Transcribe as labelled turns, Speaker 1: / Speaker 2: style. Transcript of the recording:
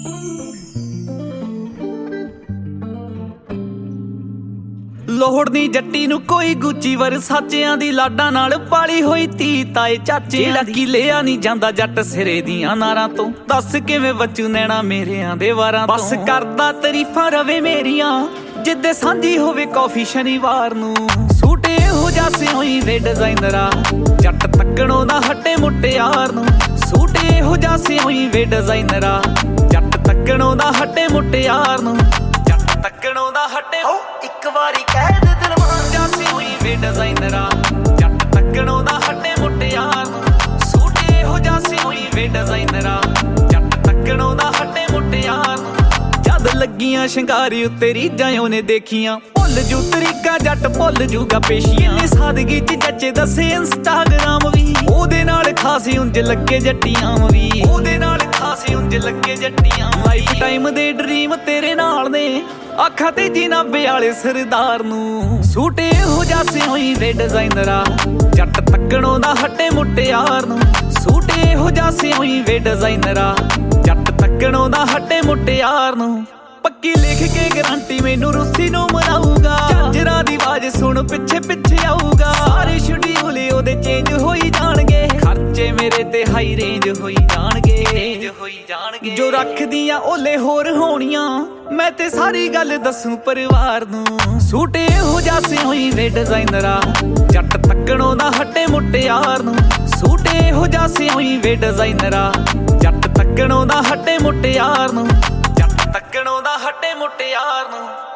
Speaker 1: ਲੋਹੜ ਨੀ ਜੱਟੀ ਨੂੰ ਕੋਈ ਗੁੱਚੀ ਵਰਸਾਚਿਆਂ ਦੀ ਲਾਡਾਂ ਨਾਲ ਪਾਲੀ ਹੋਈ ਧੀ ਤਾਏ ਚਾਚੇ ਲੱਗੀ ਲਿਆ ਨਹੀਂ ਜਾਂਦਾ ਜੱਟ ਸਿਰੇ ਦੀਆਂ ਨਾਰਾਂ ਤੋਂ। ਦੱਸ ਕਿਵੇਂ ਬਚੂ ਨੈਣਾ ਮੇਰਿਆਂ ਦੇ ਵਾਰਾਂ ਤੋਂ। ਬਸ ਕਰਦਾ ਤਾਰੀਫਾਂ ਰਵੇ ਮੇਰੀਆਂ ਜਿੱਦੇ ਸਾਂਝੀ ਹੋਵੇ ਕੌਫੀ ਸ਼ਨੀਵਾਰ ਨੂੰ। ਸੂਟ ਇਹੋ ਜਿਹਾ ਸਿਉਈ ਵੇ ਡਿਜ਼ਾਈਨਰਾ ਜੱਟ ਤੱਕਣੋਂ ਦਾ ਹਟੇ ਮੁਟਿਆਰ ਨੂੰ। ਸੂਟ ਇਹੋ ਜਿਹਾ ਸਿਉਈ ਵੇ ਡਿਜ਼ਾਈਨਰਾ ਜੱਟ ਤੱਕਣੋਂ ਦਾ ਹਟੇ ਮੁਟਿਆਰ ਨੂੰ। ਤੱਕਣੋਂ ਦਾ ਹਟੇ ਇੱਕ ਵਾਰੀ ਕਹਿ ਦੇ ਦਿਲ ਮਾਰ ਜਾ ਸਿਉਈ ਵੇ ਡਿਜ਼ਾਈਨਰਾ ਜੱਟ ਤੱਕਣੋਂ ਦਾ ਹਟੇ ਮੁਟਿਆਰ ਨੂੰ। ਸੂਟ ਇਹੋ ਜਿਹਾ ਸਿਉਈ ਵੇ ਡਿਜ਼ਾਈਨਰਾ ਜੱਟ ਤੱਕਣੋਂ ਦਾ ਹਟੇ ਮੁਟਿਆਰ ਨੂੰ। ਜਦ ਲੱਗੀਆਂ ਸ਼ਿੰਗਾਰੀ ਉੱਤੇ ਰੀਝਾਂ ਉਹਨੇ ਦੇਖੀਆਂ ਭੁੱਲ ਜੂ ਤਰੀਕਾ ਜੱਟ ਭੁੱਲ ਜੂਗਾ ਪੇਸ਼ੀਆਂ। ਇੰਨੀ ਸਾਦਗੀ ਚ ਜੱਚੇ ਦੱਸੇ ਇੰਸਟਾਗ੍ਰਾਮ ਵੀ ਉਹਦੇ ਨਾਲ ਖਾਸੀ ਉਂਝ ਲੱਗੇ ਜੱਟੀਆਂ ਵੀ। ਉਹਦੇ ਨਾਲ ਖਾਸੀ ਉਂਝ ਲੱਗੇ ਜੱਟੀਆਂ। ਲਾਈਫ ਟਾਈਮ ਦੇ ਡ੍ਰੀਮ ਤੇਰੇ ਨਾਲ ਨੇ ਅੱਖਾਂ ਤੇ ਜੀਨਾਬੇ ਵਾਲੇ ਸਰਦਾਰ ਨੂੰ। ਸੂਟ ਇਹੋ ਜਿਹਾ ਸਿਉਈ ਵੇ ਡਿਜ਼ਾਈਨਰਾ ਜੱਟ ਤੱਕਣੋਂ ਦਾ ਹਟੇ ਮੁਟਿਆਰ ਨੂੰ। ਸੂਟ ਇਹੋ ਜਿਹਾ ਸਿਉਈ ਵੇ ਡਿਜ਼ਾਈਨਰਾ ਜੱਟ ਤੱਕਣੋਂ ਦਾ ਹਟੇ ਮੁਟਿਆਰ ਨੂੰ। ਪੱਕੀ ਲਿਖ ਕੇ ਗਰੰਟੀ ਮੈਨੂੰ ਰੁੱਸੀ ਨੂੰ ਮਨਾਊਗਾ। ਝਾਂਜਰਾਂ ਦੀ ਆਵਾਜ਼ ਸੁਣ ਪਿੱਛੇ ਪਿੱਛੇ ਆਊਗਾ। ਸਾਰੇ ਸ਼ਡਿਊਲ ਉਹਦੇ ਚੇਂਜ ਹੋਈ ਜਾਣਗੇ ਖਰਚੇ ਮੇਰੇ ਤੇ ਹਾਈ ਰੇਂਜ ਹੋਈ ਜਾਣਗੇ। ਜੋ ਰੱਖਦੀਆਂ ਓਲੇ ਹੋਰ ਹੋਣੀਆਂ ਮੈਂ ਤੇ ਸਾਰੀ ਗੱਲ ਦੱਸੂ ਪਰਿਵਾਰ ਨੂੰ। ਸੂਟ ਇਹੋ ਜਿਹਾ ਸਿਉਈ ਵੇ ਡਿਜ਼ਾਈਨਰਾ ਜੱਟ ਤੱਕਣੋਂ ਦਾ ਹਟੇ ਮੁਟਿਆਰ ਨੂੰ। ਸੂਟ ਇਹੋ ਜਿਹਾ ਸਿਉਈ ਵੇ ਡਿਜ਼ਾਈਨਰਾ ਜੱਟ ਤੱਕਣੋਂ ਦਾ ਹਟੇ ਮੁਟਿਆਰ ਨੂੰ। ਜੱਟ ਤੱਕਣੋਂ ਦਾ ਹਟੇ ਮੁਟਿਆਰ ਨੂੰ।